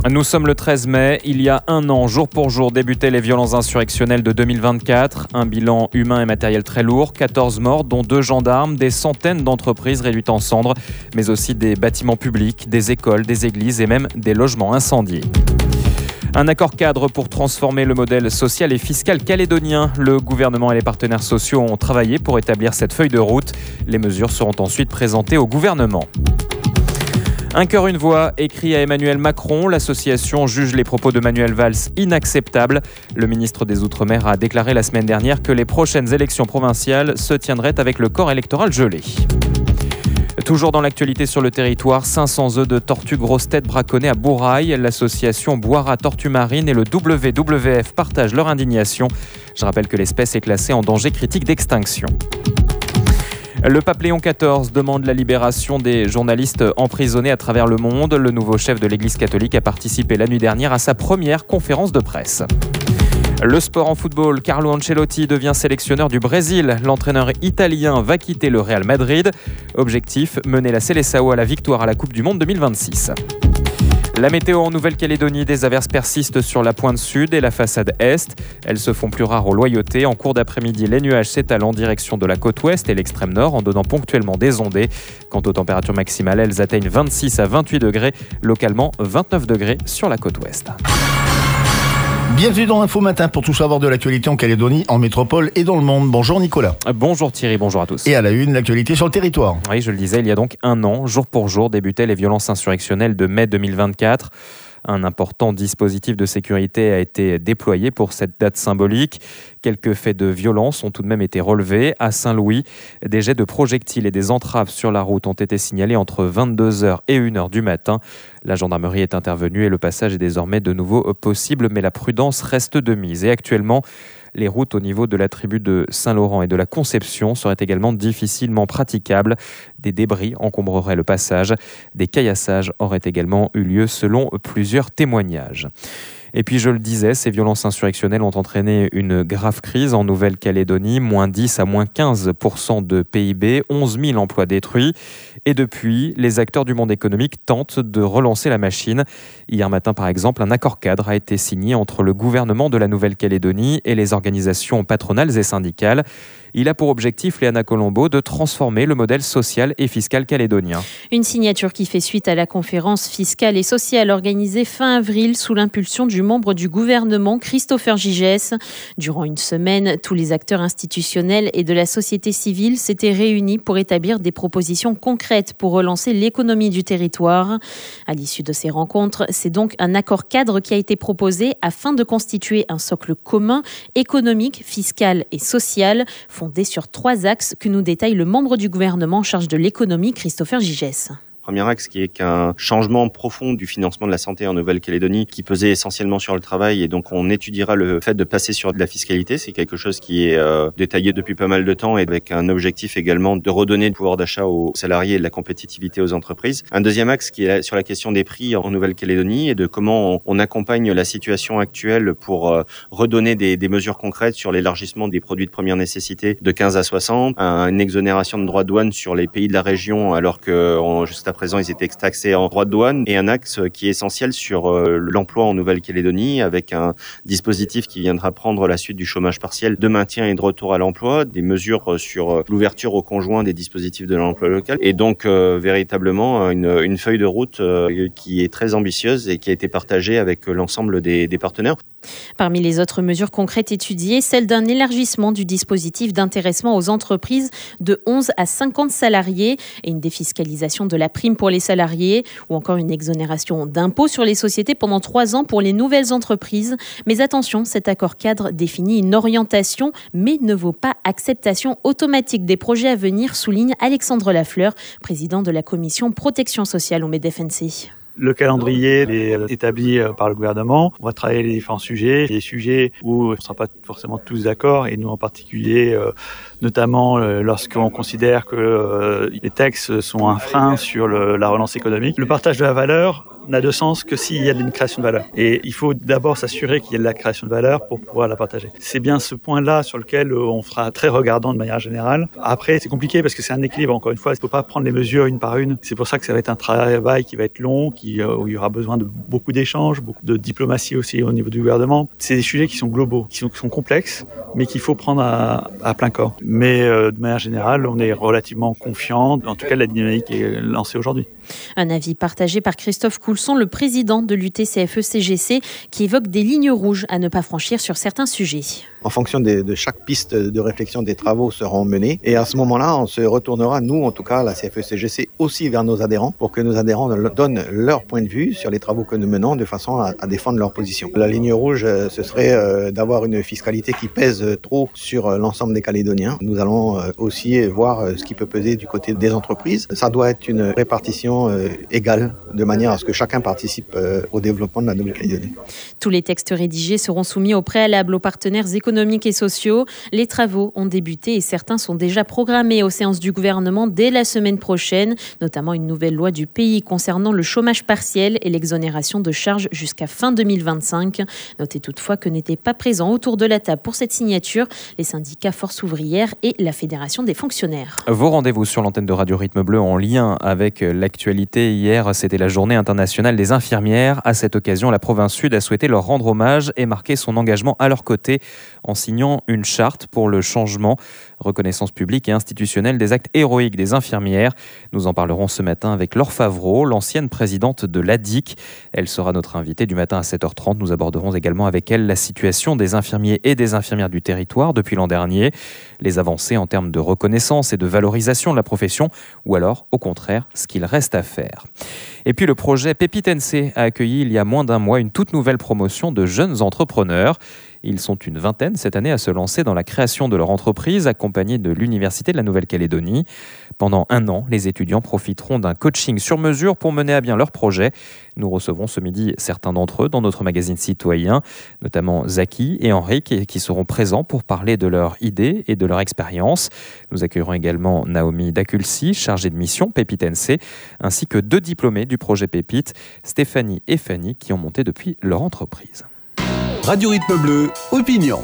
Nous sommes le 13 mai. Il y a un an, jour pour jour, débutaient les violences insurrectionnelles de 2024. Un bilan humain et matériel très lourd. 14 morts, dont 2 gendarmes, des centaines d'entreprises réduites en cendres, mais aussi des bâtiments publics, des écoles, des églises et même des logements incendiés. Un accord cadre pour transformer le modèle social et fiscal calédonien. Le gouvernement et les partenaires sociaux ont travaillé pour établir cette feuille de route. Les mesures seront ensuite présentées au gouvernement. Un cœur, une voix, écrit à Emmanuel Macron. L'association juge les propos de Manuel Valls inacceptables. Le ministre des Outre-mer a déclaré la semaine dernière que les prochaines élections provinciales se tiendraient avec le corps électoral gelé. Toujours dans l'actualité sur le territoire, 500 œufs de tortue grosse tête braconnés à Bourail. L'association Boira Tortue Marine et le WWF partagent leur indignation. Je rappelle que l'espèce est classée en danger critique d'extinction. Le pape Léon XIV demande la libération des journalistes emprisonnés à travers le monde. Le nouveau chef de l'Église catholique a participé la nuit dernière à sa première conférence de presse. Le sport en football, Carlo Ancelotti devient sélectionneur du Brésil. L'entraîneur italien va quitter le Real Madrid. Objectif, mener la Seleção à la victoire à la Coupe du Monde 2026. La météo en Nouvelle-Calédonie, des averses persistent sur la pointe sud et la façade est. Elles se font plus rares au Loyauté. En cours d'après-midi, les nuages s'étalent en direction de la côte ouest et l'extrême nord en donnant ponctuellement des ondées. Quant aux températures maximales, elles atteignent 26 à 28 degrés, localement 29 degrés sur la côte ouest. Bienvenue dans Info Matin pour tout savoir de l'actualité en Calédonie, en métropole et dans le monde. Bonjour Nicolas. Bonjour Thierry, bonjour à tous. Et à la une, l'actualité sur le territoire. Oui, je le disais, il y a donc un an, jour pour jour, débutaient les violences insurrectionnelles de mai 2024. Un important dispositif de sécurité a été déployé pour cette date symbolique. Quelques faits de violence ont tout de même été relevés. À Saint-Louis, des jets de projectiles et des entraves sur la route ont été signalés entre 22h et 1h du matin. La gendarmerie est intervenue et le passage est désormais de nouveau possible, mais la prudence reste de mise. Et actuellement, les routes au niveau de la tribu de Saint-Laurent et de la Conception seraient également difficilement praticables. Des débris encombreraient le passage. Des caillassages auraient également eu lieu selon plusieurs témoignages. Et puis je le disais, ces violences insurrectionnelles ont entraîné une grave crise en Nouvelle-Calédonie, moins 10 à moins 15% de PIB, 11 000 emplois détruits. Et depuis, les acteurs du monde économique tentent de relancer la machine. Hier matin, par exemple, un accord cadre a été signé entre le gouvernement de la Nouvelle-Calédonie et les organisations patronales et syndicales. Il a pour objectif, Léana Colombo, de transformer le modèle social et fiscal calédonien. Une signature qui fait suite à la conférence fiscale et sociale organisée fin avril sous l'impulsion du membre du gouvernement, Christopher Gigès. Durant une semaine, tous les acteurs institutionnels et de la société civile s'étaient réunis pour établir des propositions concrètes pour relancer l'économie du territoire. À l'issue de ces rencontres, c'est donc un accord cadre qui a été proposé afin de constituer un socle commun, économique, fiscal et social, fondé sur 3 axes que nous détaille le membre du gouvernement en charge de l'économie, Christopher Gigès. Premier axe qui est qu'un changement profond du financement de la santé en Nouvelle-Calédonie qui pesait essentiellement sur le travail, et donc on étudiera le fait de passer sur de la fiscalité. C'est quelque chose qui est détaillé depuis pas mal de temps et avec un objectif également de redonner le pouvoir d'achat aux salariés et de la compétitivité aux entreprises. Un deuxième axe qui est sur la question des prix en Nouvelle-Calédonie et de comment on accompagne la situation actuelle pour redonner des mesures concrètes sur l'élargissement des produits de première nécessité de 15 à 60, une exonération de droits de douane sur les pays de la région alors que juste à présent, ils étaient taxés en droits de douane, et un axe qui est essentiel sur l'emploi en Nouvelle-Calédonie avec un dispositif qui viendra prendre la suite du chômage partiel de maintien et de retour à l'emploi, des mesures sur l'ouverture aux conjoints des dispositifs de l'emploi local, et donc véritablement une feuille de route qui est très ambitieuse et qui a été partagée avec l'ensemble des partenaires. Parmi les autres mesures concrètes étudiées, celle d'un élargissement du dispositif d'intéressement aux entreprises de 11 à 50 salariés et une défiscalisation de la prime pour les salariés, ou encore une exonération d'impôts sur les sociétés pendant 3 ans pour les nouvelles entreprises. Mais attention, cet accord cadre définit une orientation, mais ne vaut pas acceptation automatique des projets à venir, souligne Alexandre Lafleur, président de la commission protection sociale au MEDEF-NC. Le calendrier est établi par le gouvernement. On va travailler les différents sujets. Les sujets où on ne sera pas forcément tous d'accord, et nous en particulier, notamment lorsqu'on considère que les taxes sont un frein sur la relance économique. Le partage de la valeur, n'a de sens que s'il y a une création de valeur. Et il faut d'abord s'assurer qu'il y a de la création de valeur pour pouvoir la partager. C'est bien ce point-là sur lequel on sera très regardant de manière générale. Après, c'est compliqué parce que c'est un équilibre. Encore une fois, il ne faut pas prendre les mesures une par une. C'est pour ça que ça va être un travail qui va être long, où il y aura besoin de beaucoup d'échanges, beaucoup de diplomatie aussi au niveau du gouvernement. C'est des sujets qui sont globaux, qui sont complexes, mais qu'il faut prendre à plein corps. Mais de manière générale, on est relativement confiant. En tout cas, la dynamique est lancée aujourd'hui. Un avis partagé par Christophe Coulson, le président de l'UTCFE-CGC, qui évoque des lignes rouges à ne pas franchir sur certains sujets. En fonction de chaque piste de réflexion, des travaux seront menés. Et à ce moment-là, on se retournera, nous, en tout cas, la CFE-CGC, aussi vers nos adhérents, pour que nos adhérents donnent leur point de vue sur les travaux que nous menons, de façon à défendre leur position. La ligne rouge, ce serait d'avoir une fiscalité qui pèse trop sur l'ensemble des Calédoniens. Nous allons aussi voir ce qui peut peser du côté des entreprises. Ça doit être une répartition égale, de manière à ce que chacun participe au développement de la Nouvelle-Calédonie. Tous les textes rédigés seront soumis au préalable aux partenaires économiques et sociaux. Les travaux ont débuté et certains sont déjà programmés aux séances du gouvernement dès la semaine prochaine, notamment une nouvelle loi du pays concernant le chômage partiel et l'exonération de charges jusqu'à fin 2025. Notez toutefois que n'étaient pas présents autour de la table pour cette signature les syndicats Force ouvrière et la Fédération des fonctionnaires. Vos rendez-vous sur l'antenne de Radio Rythme Bleu en lien avec l'actualité. Hier, c'était la journée internationale des infirmières. À cette occasion, la province Sud a souhaité leur rendre hommage et marquer son engagement à leur côté en signant une charte pour le changement, reconnaissance publique et institutionnelle des actes héroïques des infirmières. Nous en parlerons ce matin avec Laure Favreau, l'ancienne présidente de l'ADIC. Elle sera notre invitée du matin à 7h30. Nous aborderons également avec elle la situation des infirmiers et des infirmières du territoire depuis l'an dernier, les avancées en termes de reconnaissance et de valorisation de la profession, ou alors, au contraire, ce qu'il reste à faire. Et puis le projet Pépite NC a accueilli il y a moins d'un mois une toute nouvelle promotion de jeunes entrepreneurs. Ils sont une vingtaine cette année à se lancer dans la création de leur entreprise, accompagnés de l'Université de la Nouvelle-Calédonie. Pendant un an, les étudiants profiteront d'un coaching sur mesure pour mener à bien leur projet. Nous recevrons ce midi certains d'entre eux dans notre magazine citoyen, notamment Zaki et Henrik, qui seront présents pour parler de leurs idées et de leur expérience. Nous accueillerons également Naomi Daculsi, chargée de mission Pépite NC, ainsi que 2 diplômés du projet Pépite, Stéphanie et Fanny, qui ont monté depuis leur entreprise. Radio Rythme Bleu, opinion.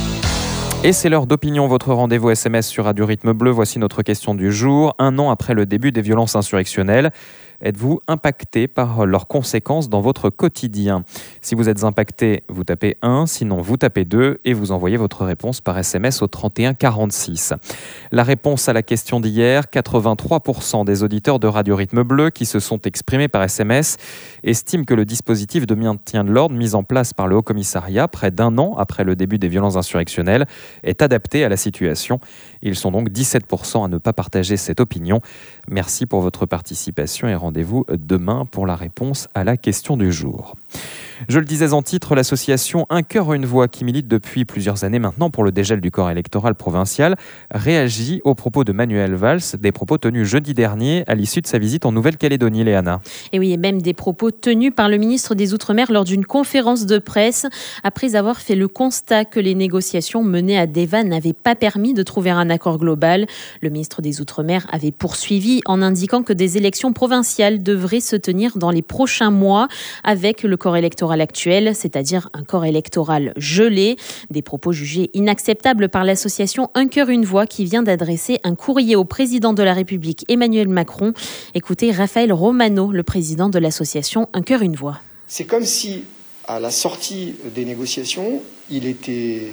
Et c'est l'heure d'opinion, votre rendez-vous SMS sur Radio Rythme Bleu. Voici notre question du jour. 1 an après le début des violences insurrectionnelles, êtes-vous impacté par leurs conséquences dans votre quotidien ? Si vous êtes impacté, vous tapez 1, sinon vous tapez 2 et vous envoyez votre réponse par SMS au 31 46. La réponse à la question d'hier, 83% des auditeurs de Radio Rythme Bleu qui se sont exprimés par SMS estiment que le dispositif de maintien de l'ordre mis en place par le Haut-Commissariat près d'1 an après le début des violences insurrectionnelles est adapté à la situation. Ils sont donc 17% à ne pas partager cette opinion. Merci pour votre participation et rendez-vous demain pour la réponse à la question du jour. Je le disais en titre, l'association Un cœur, une voix, qui milite depuis plusieurs années maintenant pour le dégel du corps électoral provincial, réagit aux propos de Manuel Valls, des propos tenus jeudi dernier à l'issue de sa visite en Nouvelle-Calédonie, Léana. Et oui, et même des propos tenus par le ministre des Outre-mer lors d'une conférence de presse, après avoir fait le constat que les négociations menées à Deva n'avaient pas permis de trouver un accord global. Le ministre des Outre-mer avait poursuivi en indiquant que des élections provinciales devraient se tenir dans les prochains mois avec le corps électoral actuel, c'est-à-dire un corps électoral gelé. Des propos jugés inacceptables par l'association Un cœur, une voix qui vient d'adresser un courrier au président de la République Emmanuel Macron. Écoutez Raphaël Romano, le président de l'association Un cœur, une voix. C'est comme si, à la sortie des négociations, il était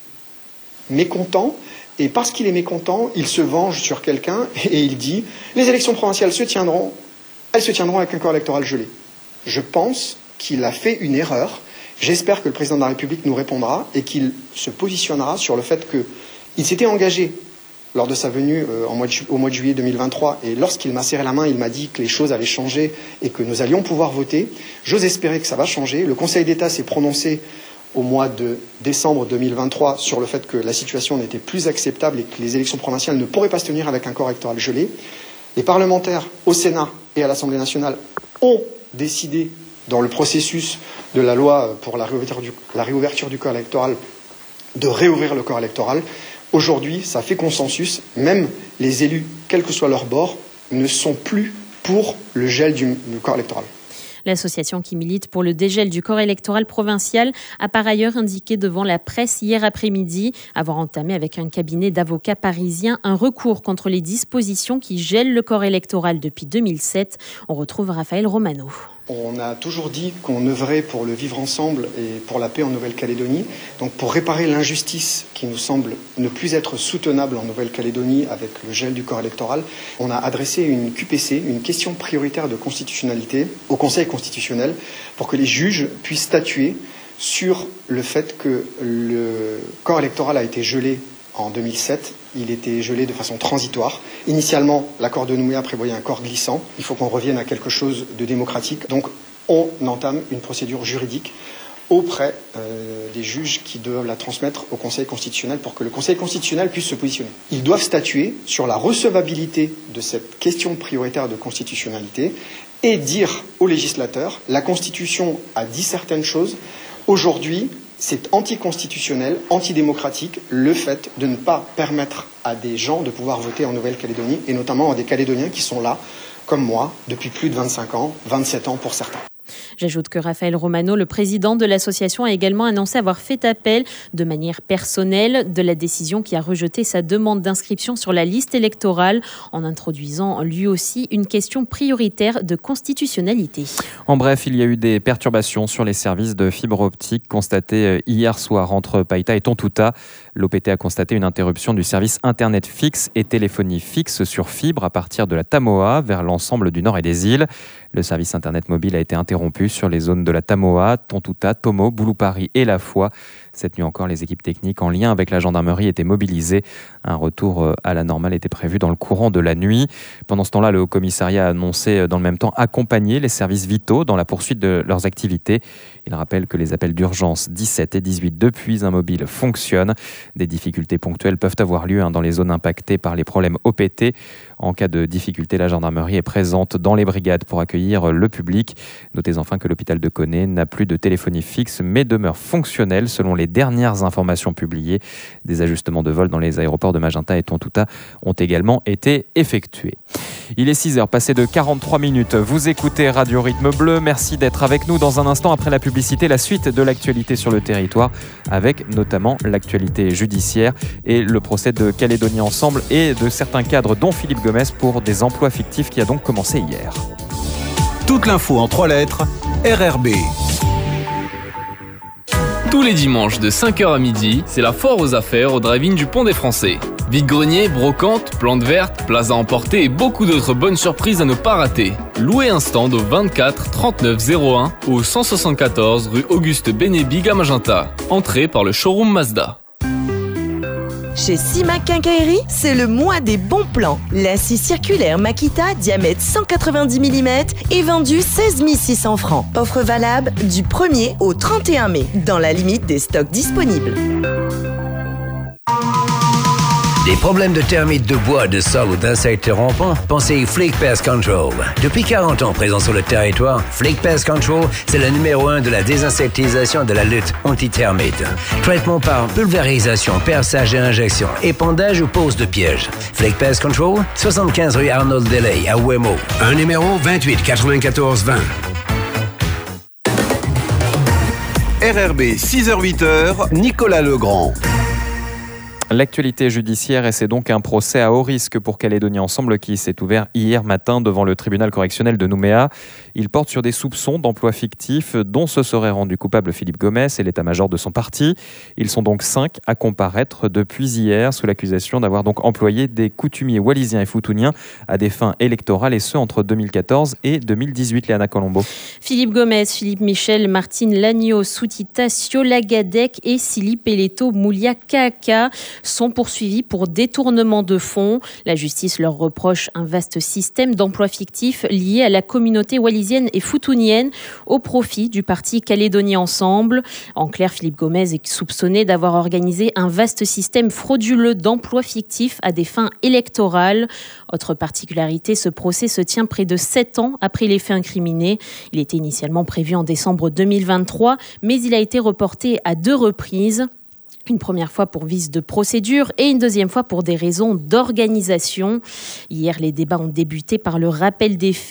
mécontent. Et parce qu'il est mécontent, il se venge sur quelqu'un et il dit « Les élections provinciales se tiendront, elles se tiendront avec un corps électoral gelé ». Je pense qu'il a fait une erreur. J'espère que le président de la République nous répondra et qu'il se positionnera sur le fait qu'il s'était engagé lors de sa venue au mois de juillet 2023. Et lorsqu'il m'a serré la main, il m'a dit que les choses allaient changer et que nous allions pouvoir voter. J'ose espérer que ça va changer. Le Conseil d'État s'est prononcé au mois de décembre 2023 sur le fait que la situation n'était plus acceptable et que les élections provinciales ne pourraient pas se tenir avec un corps électoral gelé. Les parlementaires au Sénat et à l'Assemblée nationale ont décidé, dans le processus de la loi pour la réouverture du corps électoral, de réouvrir le corps électoral. Aujourd'hui, ça fait consensus. Même les élus, quel que soit leur bord, ne sont plus pour le gel du corps électoral. L'association qui milite pour le dégel du corps électoral provincial a par ailleurs indiqué devant la presse hier après-midi avoir entamé avec un cabinet d'avocats parisiens un recours contre les dispositions qui gèlent le corps électoral depuis 2007. On retrouve Raphaël Romano. On a toujours dit qu'on œuvrait pour le vivre ensemble et pour la paix en Nouvelle-Calédonie. Donc pour réparer l'injustice qui nous semble ne plus être soutenable en Nouvelle-Calédonie avec le gel du corps électoral, on a adressé une QPC, une question prioritaire de constitutionnalité, au Conseil constitutionnel pour que les juges puissent statuer sur le fait que le corps électoral a été gelé en 2007. Il était gelé de façon transitoire. Initialement, l'accord de Nouméa prévoyait un corps glissant. Il faut qu'on revienne à quelque chose de démocratique. Donc, on entame une procédure juridique auprès des juges qui doivent la transmettre au Conseil constitutionnel pour que le Conseil constitutionnel puisse se positionner. Ils doivent statuer sur la recevabilité de cette question prioritaire de constitutionnalité et dire aux législateurs, la Constitution a dit certaines choses. Aujourd'hui, c'est anticonstitutionnel, antidémocratique, le fait de ne pas permettre à des gens de pouvoir voter en Nouvelle-Calédonie, et notamment à des Calédoniens qui sont là, comme moi, depuis plus de 25 ans, 27 ans pour certains. J'ajoute que Raphaël Romano, le président de l'association, a également annoncé avoir fait appel de manière personnelle de la décision qui a rejeté sa demande d'inscription sur la liste électorale en introduisant lui aussi une question prioritaire de constitutionnalité. En bref, il y a eu des perturbations sur les services de fibre optique constatées hier soir entre Païta et Tontouta. L'OPT a constaté une interruption du service Internet fixe et téléphonie fixe sur fibre à partir de la Tamoa vers l'ensemble du nord et des îles. Le service Internet mobile a été interrompu sur les zones de la Tamoa, Tontouta, Tomo, Boulupari et La Foi. Cette nuit encore, les équipes techniques en lien avec la gendarmerie étaient mobilisées. Un retour à la normale était prévu dans le courant de la nuit. Pendant ce temps-là, le Haut-Commissariat a annoncé dans le même temps accompagner les services vitaux dans la poursuite de leurs activités. Il rappelle que les appels d'urgence 17 et 18 depuis un mobile fonctionnent. Des difficultés ponctuelles peuvent avoir lieu dans les zones impactées par les problèmes OPT. En cas de difficulté, la gendarmerie est présente dans les brigades pour accueillir le public. Notez enfin que l'hôpital de Koné n'a plus de téléphonie fixe mais demeure fonctionnel selon les dernières informations publiées. Des ajustements de vol dans les aéroports de Magenta et Tontouta ont également été effectués. Il est 6h, passé de 43 minutes. Vous écoutez Radio Rythme Bleu. Merci d'être avec nous. Dans un instant, après la publicité, la suite de l'actualité sur le territoire, avec notamment l'actualité judiciaire et le procès de Calédonie Ensemble et de certains cadres, dont Philippe Gomes, pour des emplois fictifs qui a donc commencé hier. Toute l'info en 3 lettres, RRB. Tous les dimanches de 5h à midi, c'est la foire aux affaires au drive-in du Pont des Français. Vide-grenier, brocante, plantes vertes, plats à emporter et beaucoup d'autres bonnes surprises à ne pas rater. Louez un stand au 24 39 01 ou 174 rue Auguste Bénébig à Magenta. Entrée par le showroom Mazda. Chez Simac Quincaillerie, c'est le mois des bons plans. La scie circulaire Makita, diamètre 190 mm, est vendue 16 600 francs. Offre valable du 1er au 31 mai, dans la limite des stocks disponibles. Des problèmes de termites de bois, de sol ou d'insectes rampants? Pensez Flake Pest Control. Depuis 40 ans présent sur le territoire, Flake Pest Control, c'est le numéro 1 de la désinsectisation de la lutte anti-termites. Traitement par pulvérisation, perçage et injection, épandage ou pose de pièges. Flake Pest Control, 75 rue Arnold Delay à Ouemo. Un numéro 28 94 20. RRB 6h-8h, Nicolas Legrand. L'actualité judiciaire, et c'est donc un procès à haut risque pour Calédonie Ensemble qui s'est ouvert hier matin devant le tribunal correctionnel de Nouméa. Il porte sur des soupçons d'emploi fictif dont se serait rendu coupable Philippe Gomes et l'état-major de son parti. Ils sont donc 5 à comparaître depuis hier sous l'accusation d'avoir donc employé des coutumiers wallisiens et futuniens à des fins électorales, et ce entre 2014 et 2018. Léana Colombo. Philippe Gomes, Philippe Michel, Martine Lagno, Soutita Siolagadec et Sili Peleto Moulia Kaka sont poursuivis pour détournement de fonds. La justice leur reproche un vaste système d'emplois fictifs lié à la communauté wallisienne et futunienne au profit du parti Calédonie Ensemble. En clair, Philippe Gomes est soupçonné d'avoir organisé un vaste système frauduleux d'emplois fictifs à des fins électorales. Autre particularité, ce procès se tient près de 7 ans après les faits incriminés. Il était initialement prévu en décembre 2023, mais il a été reporté à 2 reprises. Une première fois pour vice de procédure et une deuxième fois pour des raisons d'organisation. Hier, les débats ont débuté par le rappel des faits.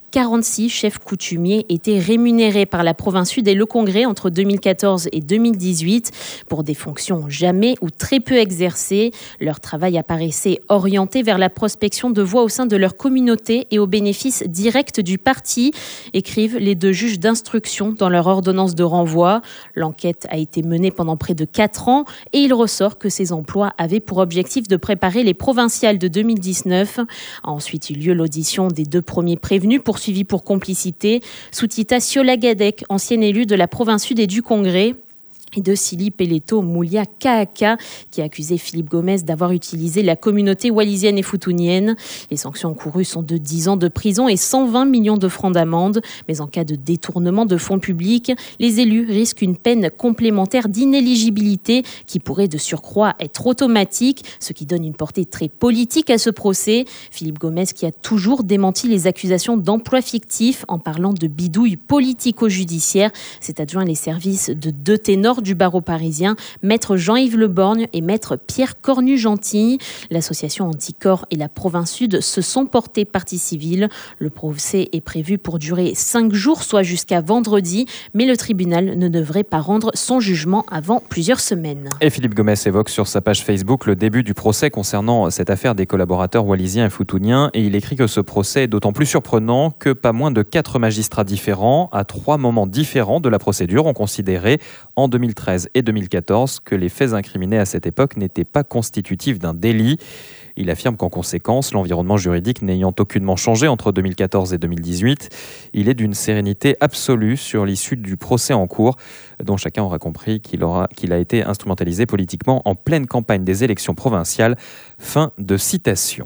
46 chefs coutumiers étaient rémunérés par la province sud et le Congrès entre 2014 et 2018 pour des fonctions jamais ou très peu exercées. Leur travail apparaissait orienté vers la prospection de voix au sein de leur communauté et au bénéfice direct du parti, écrivent les 2 juges d'instruction dans leur ordonnance de renvoi. L'enquête a été menée pendant près de 4 ans et il ressort que ces emplois avaient pour objectif de préparer les provinciales de 2019. A ensuite eu lieu l'audition des 2 premiers prévenus poursuivis pour complicité, Soutita Siolagadek, ancienne élue de la province sud et du Congrès, et de Sili Peleto Moulia Kaaka, qui a accusé Philippe Gomez d'avoir utilisé la communauté wallisienne et futunienne. Les sanctions encourues sont de 10 ans de prison et 120 millions de francs d'amende. Mais en cas de détournement de fonds publics, les élus risquent une peine complémentaire d'inéligibilité qui pourrait de surcroît être automatique, ce qui donne une portée très politique à ce procès. Philippe Gomez, qui a toujours démenti les accusations d'emploi fictif en parlant de bidouille politico-judiciaire, s'est adjoint les services de 2 ténors du barreau parisien, maître Jean-Yves Le Borgne et maître Pierre Cornu-Gentil. L'association Anticorps et la province sud se sont portés partie civile. Le procès est prévu pour durer 5 jours, soit jusqu'à vendredi, mais le tribunal ne devrait pas rendre son jugement avant plusieurs semaines. Et Philippe Gomez évoque sur sa page Facebook le début du procès concernant cette affaire des collaborateurs wallisiens et futuniens, et il écrit que ce procès est d'autant plus surprenant que pas moins de 4 magistrats différents, à 3 moments différents de la procédure, ont considéré en 2013 et 2014 que les faits incriminés à cette époque n'étaient pas constitutifs d'un délit. Il affirme qu'en conséquence, l'environnement juridique n'ayant aucunement changé entre 2014 et 2018, il est d'une sérénité absolue sur l'issue du procès en cours, dont chacun aura compris qu'il a été instrumentalisé politiquement en pleine campagne des élections provinciales. Fin de citation.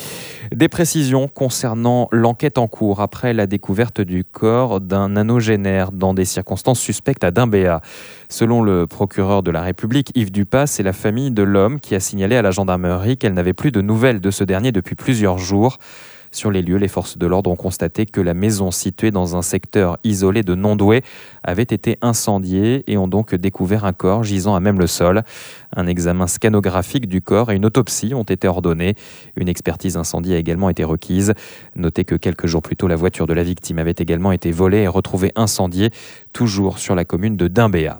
Des précisions concernant l'enquête en cours après la découverte du corps d'un nanogénaire dans des circonstances suspectes à Dimbéa. Selon le procureur de la République, Yves Dupas, c'est la famille de l'homme qui a signalé à la gendarmerie qu'elle n'avait plus de nouvelles de ce dernier depuis plusieurs jours. Sur les lieux, les forces de l'ordre ont constaté que la maison située dans un secteur isolé de Nondoué avait été incendiée et ont donc découvert un corps gisant à même le sol. Un examen scanographique du corps et une autopsie ont été ordonnés. Une expertise incendie a également été requise. Notez que quelques jours plus tôt, la voiture de la victime avait également été volée et retrouvée incendiée, toujours sur la commune de Dimbéa.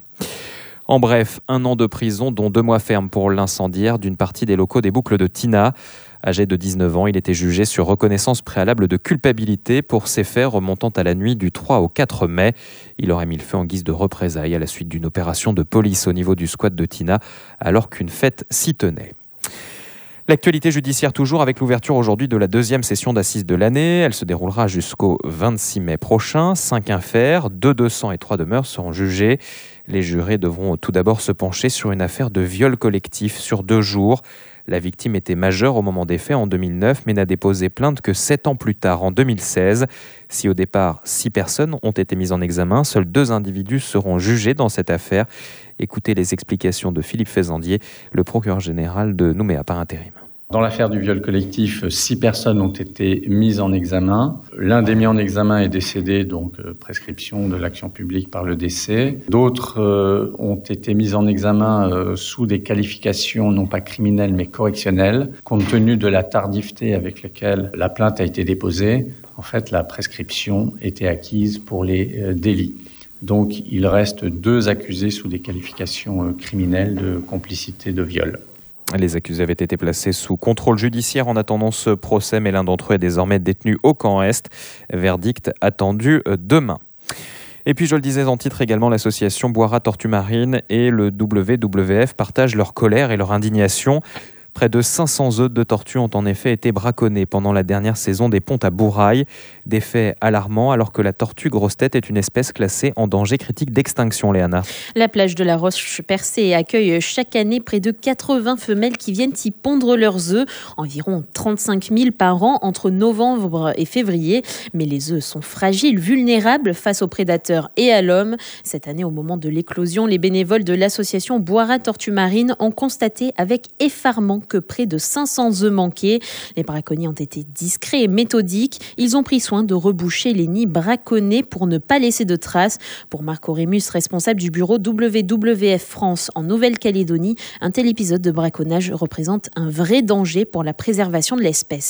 En bref, 1 an de prison, dont 2 mois ferme pour l'incendiaire d'une partie des locaux des Boucles de Tina. Âgé de 19 ans, il était jugé sur reconnaissance préalable de culpabilité pour ces faits remontant à la nuit du 3 au 4 mai. Il aurait mis le feu en guise de représailles à la suite d'une opération de police au niveau du squat de Tina, alors qu'une fête s'y tenait. L'actualité judiciaire toujours avec l'ouverture aujourd'hui de la 2e session d'assises de l'année. Elle se déroulera jusqu'au 26 mai prochain. 5 affaires, 2 200 et 3 demeures seront jugées. Les jurés devront tout d'abord se pencher sur une affaire de viol collectif sur 2 jours. La victime était majeure au moment des faits en 2009, mais n'a déposé plainte que 7 ans plus tard, en 2016. Si au départ, 6 personnes ont été mises en examen, seuls 2 individus seront jugés dans cette affaire. Écoutez les explications de Philippe Fezandier, le procureur général de Nouméa par intérim. Dans l'affaire du viol collectif, 6 personnes ont été mises en examen. L'un des mis en examen est décédé, donc prescription de l'action publique par le décès. D'autres ont été mises en examen sous des qualifications non pas criminelles mais correctionnelles. Compte tenu de la tardiveté avec laquelle la plainte a été déposée, en fait la prescription était acquise pour les délits. Donc il reste 2 accusés sous des qualifications criminelles de complicité de viol. Les accusés avaient été placés sous contrôle judiciaire en attendant ce procès, mais l'un d'entre eux est désormais détenu au camp Est. Verdict attendu demain. Et puis, je le disais en titre également, l'association Boira Tortue Marine et le WWF partagent leur colère et leur indignation. Près de 500 œufs de tortues ont en effet été braconnés pendant la dernière saison des ponts à Bourail. Des faits alarmants alors que la tortue grosse-tête est une espèce classée en danger critique d'extinction, Léana. La plage de la Roche-Percée accueille chaque année près de 80 femelles qui viennent y pondre leurs œufs. Environ 35 000 par an entre novembre et février. Mais les œufs sont fragiles, vulnérables face aux prédateurs et à l'homme. Cette année, au moment de l'éclosion, les bénévoles de l'association Boira Tortue Marine ont constaté avec effarement que près de 500 œufs manquaient. Les braconniers ont été discrets et méthodiques. Ils ont pris soin de reboucher les nids braconnés pour ne pas laisser de traces. Pour Marc Aurémus, responsable du bureau WWF France en Nouvelle-Calédonie, un tel épisode de braconnage représente un vrai danger pour la préservation de l'espèce.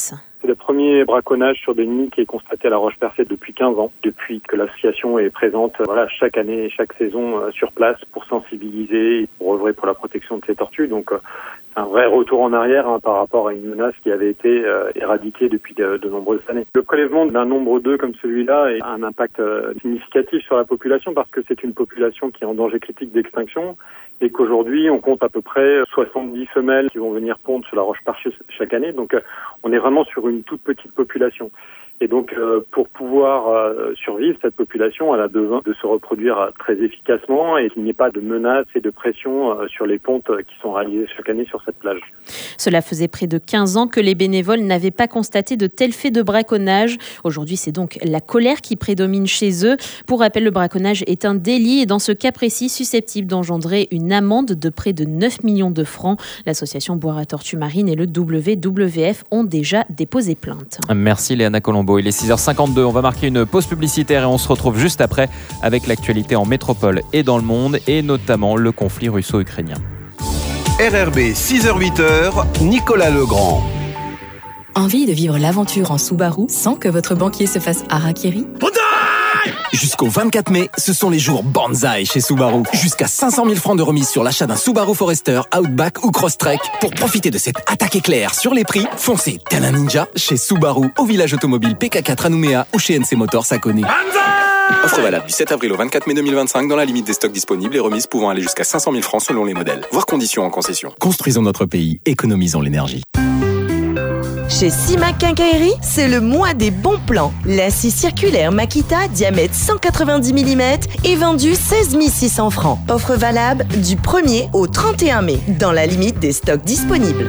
C'est le premier braconnage sur des nids qui est constaté à la Roche-Percée depuis 15 ans, depuis que l'association est présente chaque année et chaque saison sur place pour sensibiliser et pour œuvrer pour la protection de ces tortues. Donc un vrai retour en arrière par rapport à une menace qui avait été éradiquée depuis de nombreuses années. Le prélèvement d'un nombre 2 comme celui-là a un impact significatif sur la population parce que c'est une population qui est en danger critique d'extinction et qu'aujourd'hui on compte à peu près 70 femelles qui vont venir pondre sur la Roche-Percée chaque année. Donc on est vraiment sur une toute petite population. Et donc, pour pouvoir survivre, cette population, elle a besoin de se reproduire très efficacement et qu'il n'y ait pas de menaces et de pression sur les pontes qui sont réalisées chaque année sur cette plage. Cela faisait près de 15 ans que les bénévoles n'avaient pas constaté de tels faits de braconnage. Aujourd'hui, c'est donc la colère qui prédomine chez eux. Pour rappel, le braconnage est un délit et dans ce cas précis, susceptible d'engendrer une amende de près de 9 millions de francs. L'association Boire à Tortue Marine et le WWF ont déjà déposé plainte. Merci Léana Colombo. Il est 6h52, on va marquer une pause publicitaire et on se retrouve juste après avec l'actualité en métropole et dans le monde et notamment le conflit russo-ukrainien. RRB 6h-8h, Nicolas Legrand. Envie de vivre l'aventure en Subaru sans que votre banquier se fasse harakiri ? Jusqu'au 24 mai, ce sont les jours Banzai chez Subaru. Jusqu'à 500 000 francs de remise sur l'achat d'un Subaru Forester, Outback ou Crosstrek. Pour profiter de cette attaque éclair sur les prix, foncez tel un ninja chez Subaru, au village automobile PK4 à Nouméa ou chez NC Motors à Koné. Offre valable du 7 avril au 24 mai 2025 dans la limite des stocks disponibles et remises pouvant aller jusqu'à 500 000 francs selon les modèles. Voir conditions en concession. Construisons notre pays, économisons l'énergie. Chez Simac Quincaillerie, c'est le mois des bons plans. La scie circulaire Makita, diamètre 190 mm, est vendue 16 600 francs. Offre valable du 1er au 31 mai, dans la limite des stocks disponibles.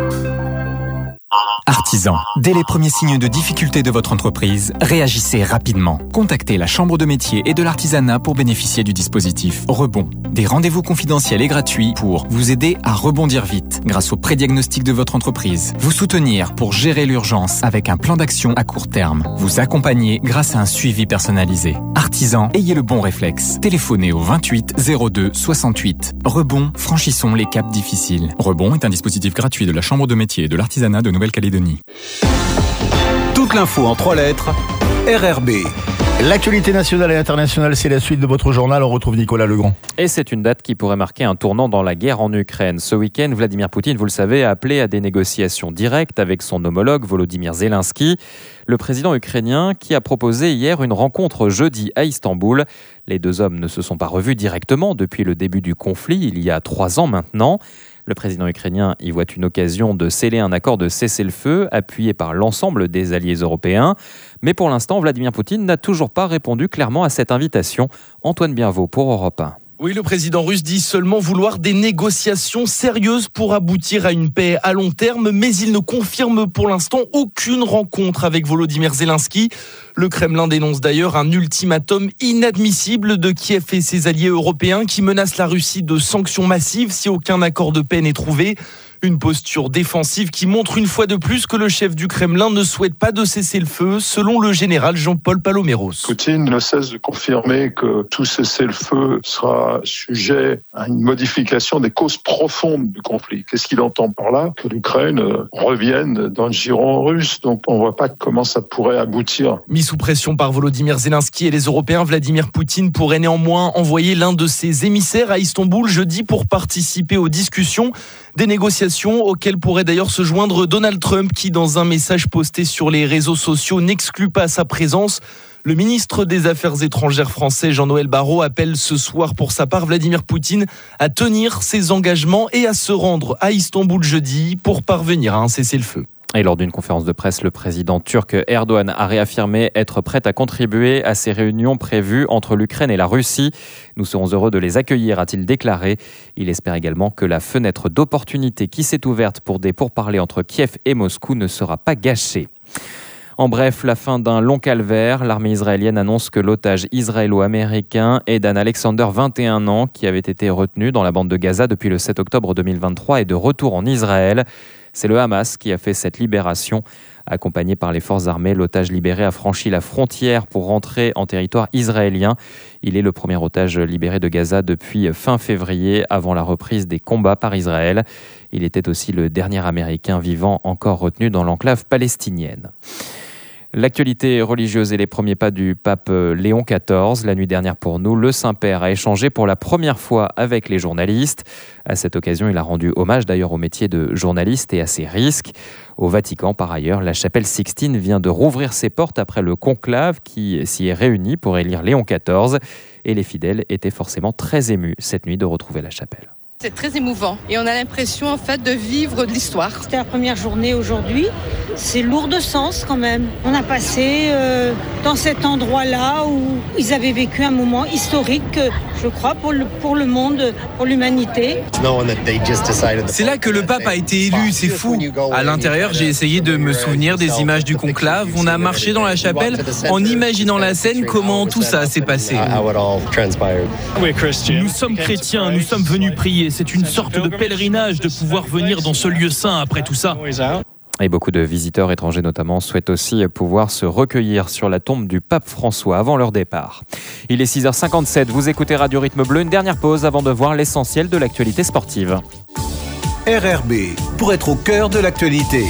Artisan, dès les premiers signes de difficulté de votre entreprise, réagissez rapidement. Contactez la Chambre de métier et de l'artisanat pour bénéficier du dispositif Rebond. Des rendez-vous confidentiels et gratuits pour vous aider à rebondir vite grâce au pré-diagnostic de votre entreprise. Vous soutenir pour gérer l'urgence avec un plan d'action à court terme. Vous accompagner grâce à un suivi personnalisé. Artisan, ayez le bon réflexe. Téléphonez au 28 02 68. Rebond, franchissons les caps difficiles. Rebond est un dispositif gratuit de la Chambre de métier et de l'artisanat de Nouvelle-Calédonie. Toute l'info en 3 lettres, RRB. L'actualité nationale et internationale, c'est la suite de votre journal. On retrouve Nicolas Legrand. Et c'est une date qui pourrait marquer un tournant dans la guerre en Ukraine. Ce week-end, Vladimir Poutine, vous le savez, a appelé à des négociations directes avec son homologue Volodymyr Zelensky, le président ukrainien qui a proposé hier une rencontre jeudi à Istanbul. Les deux hommes ne se sont pas revus directement depuis le début du conflit, il y a 3 ans maintenant. Le président ukrainien y voit une occasion de sceller un accord de cessez-le-feu appuyé par l'ensemble des alliés européens. Mais pour l'instant, Vladimir Poutine n'a toujours pas répondu clairement à cette invitation. Antoine Bienvaux pour Europe 1. Oui, le président russe dit seulement vouloir des négociations sérieuses pour aboutir à une paix à long terme, mais il ne confirme pour l'instant aucune rencontre avec Volodymyr Zelensky. Le Kremlin dénonce d'ailleurs un ultimatum inadmissible de Kiev et ses alliés européens qui menacent la Russie de sanctions massives si aucun accord de paix n'est trouvé. Une posture défensive qui montre une fois de plus que le chef du Kremlin ne souhaite pas de cessez-le-feu, selon le général Jean-Paul Paloméros. Poutine ne cesse de confirmer que tout cessez-le-feu sera sujet à une modification des causes profondes du conflit. Qu'est-ce qu'il entend par là ? Que l'Ukraine revienne dans le giron russe. Donc on ne voit pas comment ça pourrait aboutir. Mis sous pression par Volodymyr Zelensky et les Européens, Vladimir Poutine pourrait néanmoins envoyer l'un de ses émissaires à Istanbul jeudi pour participer aux discussions. Des négociations auxquelles pourrait d'ailleurs se joindre Donald Trump qui, dans un message posté sur les réseaux sociaux, n'exclut pas sa présence. Le ministre des Affaires étrangères français Jean-Noël Barrot appelle ce soir pour sa part Vladimir Poutine à tenir ses engagements et à se rendre à Istanbul jeudi pour parvenir à un cessez-le-feu. Et lors d'une conférence de presse, le président turc Erdogan a réaffirmé être prêt à contribuer à ces réunions prévues entre l'Ukraine et la Russie. Nous serons heureux de les accueillir, a-t-il déclaré. Il espère également que la fenêtre d'opportunité qui s'est ouverte pour des pourparlers entre Kiev et Moscou ne sera pas gâchée. En bref, la fin d'un long calvaire. L'armée israélienne annonce que l'otage israélo-américain Edan Alexander, 21 ans, qui avait été retenu dans la bande de Gaza depuis le 7 octobre 2023, est de retour en Israël. C'est le Hamas qui a fait cette libération. Accompagné par les forces armées, l'otage libéré a franchi la frontière pour rentrer en territoire israélien. Il est le premier otage libéré de Gaza depuis fin février, avant la reprise des combats par Israël. Il était aussi le dernier Américain vivant encore retenu dans l'enclave palestinienne. L'actualité religieuse et les premiers pas du pape Léon XIV. La nuit dernière pour nous, le Saint-Père a échangé pour la première fois avec les journalistes. À cette occasion, il a rendu hommage d'ailleurs au métier de journaliste et à ses risques. Au Vatican, par ailleurs, la chapelle Sixtine vient de rouvrir ses portes après le conclave qui s'y est réuni pour élire Léon XIV. Et les fidèles étaient forcément très émus cette nuit de retrouver la chapelle. C'est très émouvant et on a l'impression en fait de vivre de l'histoire. C'était la première journée aujourd'hui, c'est lourd de sens quand même. On a passé dans cet endroit-là où ils avaient vécu un moment historique, je crois, pour le monde, pour l'humanité. C'est là que le pape a été élu, c'est fou. À l'intérieur, j'ai essayé de me souvenir des images du conclave. On a marché dans la chapelle en imaginant la scène, comment tout ça s'est passé. Nous sommes chrétiens, nous sommes venus prier. C'est une sorte de pèlerinage de pouvoir venir dans ce lieu saint après tout ça. Et beaucoup de visiteurs étrangers notamment souhaitent aussi pouvoir se recueillir sur la tombe du pape François avant leur départ. Il est 6h57, vous écoutez Radio Rythme Bleu. Une dernière pause avant de voir l'essentiel de l'actualité sportive. RRB, pour être au cœur de l'actualité.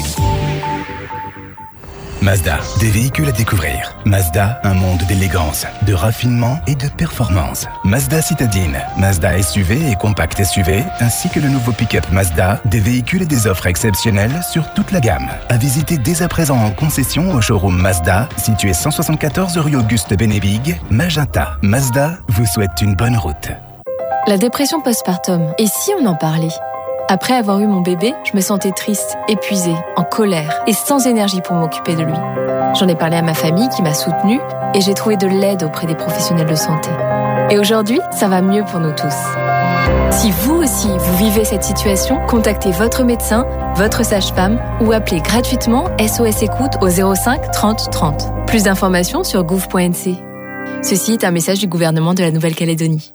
Mazda, des véhicules à découvrir. Mazda, un monde d'élégance, de raffinement et de performance. Mazda Citadine, Mazda SUV et compact SUV, ainsi que le nouveau pick-up Mazda, des véhicules et des offres exceptionnelles sur toute la gamme. À visiter dès à présent en concession au showroom Mazda, situé 174 rue Auguste Bénébig, Magenta. Mazda vous souhaite une bonne route. La dépression postpartum, et si on en parlait ? Après avoir eu mon bébé, je me sentais triste, épuisée, en colère et sans énergie pour m'occuper de lui. J'en ai parlé à ma famille qui m'a soutenue et j'ai trouvé de l'aide auprès des professionnels de santé. Et aujourd'hui, ça va mieux pour nous tous. Si vous aussi, vous vivez cette situation, contactez votre médecin, votre sage-femme ou appelez gratuitement SOS Écoute au 05 30 30. Plus d'informations sur gouv.nc. Ceci est un message du gouvernement de la Nouvelle-Calédonie.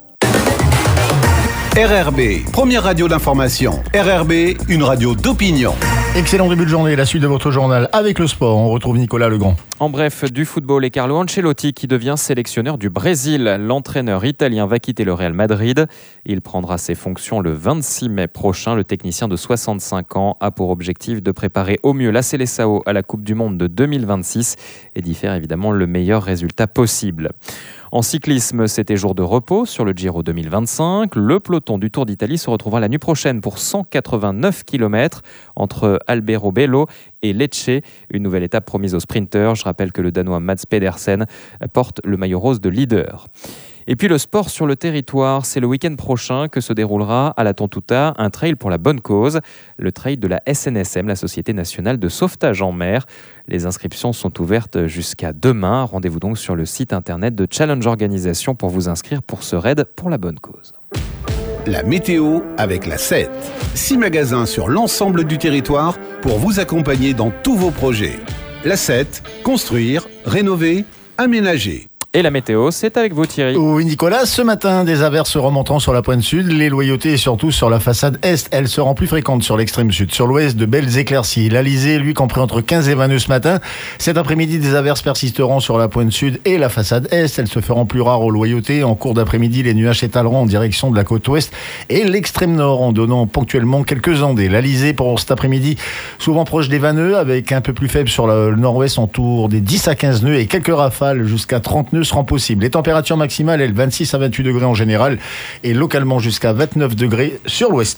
RRB, première radio d'information. RRB, une radio d'opinion. Excellent début de journée, la suite de votre journal avec le sport. On retrouve Nicolas Legrand. En bref, du football et Carlo Ancelotti qui devient sélectionneur du Brésil. L'entraîneur italien va quitter le Real Madrid. Il prendra ses fonctions le 26 mai prochain. Le technicien de 65 ans a pour objectif de préparer au mieux la Seleção à la Coupe du Monde de 2026 et d'y faire évidemment le meilleur résultat possible. En cyclisme, c'était jour de repos sur le Giro 2025. Le peloton du Tour d'Italie se retrouvera la nuit prochaine pour 189 km entre Alberobello et Lecce. Une nouvelle étape promise aux sprinteurs. Je rappelle que le Danois Mads Pedersen porte le maillot rose de leader. Et puis le sport sur le territoire, c'est le week-end prochain que se déroulera à la Tontouta un trail pour la bonne cause, le trail de la SNSM, la Société Nationale de Sauvetage en Mer. Les inscriptions sont ouvertes jusqu'à demain. Rendez-vous donc sur le site internet de Challenge Organisation pour vous inscrire pour ce raid pour la bonne cause. La météo avec la 7. 6 magasins sur l'ensemble du territoire pour vous accompagner dans tous vos projets. La 7, construire, rénover, aménager. Et la météo, c'est avec vous Thierry. Oui Nicolas, ce matin, des averses remontant sur la pointe sud, les loyautés et surtout sur la façade est, elles seront plus fréquentes sur l'extrême sud. Sur l'ouest, de belles éclaircies. L'Alizé, lui, compris entre 15 et 20 nœuds ce matin. Cet après-midi, des averses persisteront sur la pointe sud et la façade est. Elles se feront plus rares aux loyautés. En cours d'après-midi, les nuages s'étaleront en direction de la côte ouest et l'extrême nord en donnant ponctuellement quelques ondées. L'Alizé pour cet après-midi, souvent proche des 20 nœuds, avec un peu plus faible sur le nord-ouest, autour des 10 à 15 nœuds et quelques rafales jusqu'à 30 nœuds seront possibles. Les températures maximales, elles, 26 à 28 degrés en général et localement jusqu'à 29 degrés sur l'ouest.